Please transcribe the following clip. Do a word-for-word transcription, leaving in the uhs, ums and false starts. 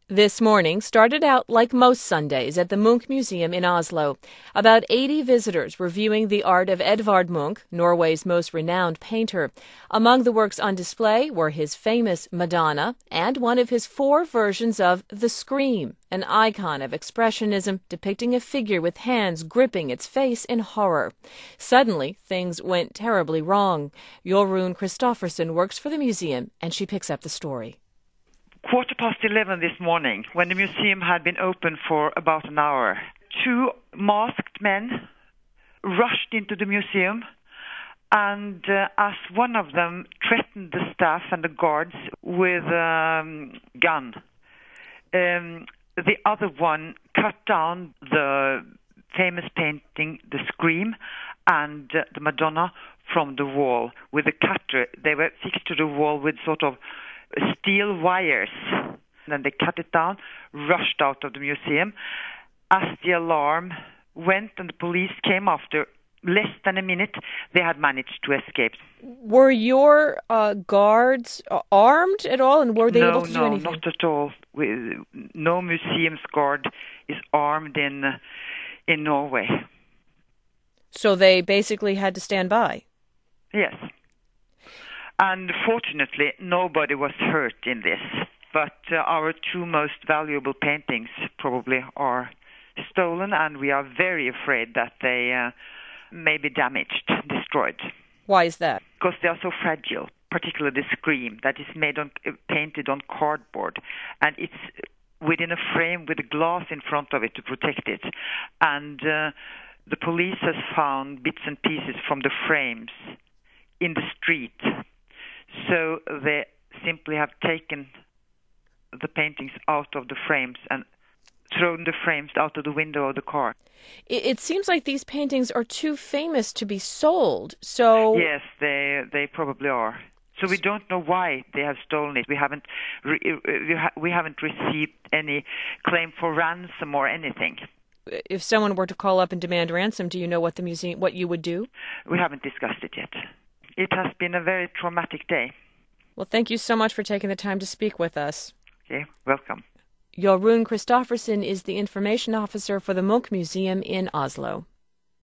This morning started out like most Sundays at the Munch Museum in Oslo. About eighty visitors were viewing the art of Edvard Munch, Norway's most renowned painter. Among the works on display were his famous Madonna and one of his four versions of The Scream, an icon of expressionism depicting a figure with hands gripping its face in horror. Suddenly, things went terribly wrong. Jorunn Christoffersen works for the museum, and she picks up the story. Quarter past eleven this morning, when the museum had been open for about an hour, two masked men rushed into the museum, and uh, as one of them threatened the staff and the guards with a um, gun, um, the other one cut down the famous painting, The Scream, and uh, the Madonna from the wall with a cutter. They were fixed to the wall with sort of steel wires. Then they cut it down, rushed out of the museum. As the alarm went and the police came after less than a minute, they had managed to escape. Were your uh, guards uh, armed at all, and were they no, able to no, do anything? No, not at all. We, no museum's guard is armed in uh, in Norway. So they basically had to stand by? Yes. And fortunately, nobody was hurt in this. But uh, our two most valuable paintings probably are stolen, and we are very afraid that they uh, may be damaged, destroyed. Why is that? Because they are so fragile, particularly the Scream, that is made on, uh, painted on cardboard, and it's within a frame with a glass in front of it to protect it. And uh, the police has found bits and pieces from the frames in the street. So they simply have taken the paintings out of the frames and thrown the frames out of the window of the car. It, it seems like these paintings are too famous to be sold, so... Yes, they they probably are. So we don't know why they have stolen it. We haven't re- we, ha- we haven't received any claim for ransom or anything. If someone were to call up and demand ransom, do you know what the museum, what you would do? We haven't discussed it yet. It has been a very traumatic day. Well, thank you so much for taking the time to speak with us. Okay, welcome. Jorunn Christoffersen is the information officer for the Munch Museum in Oslo.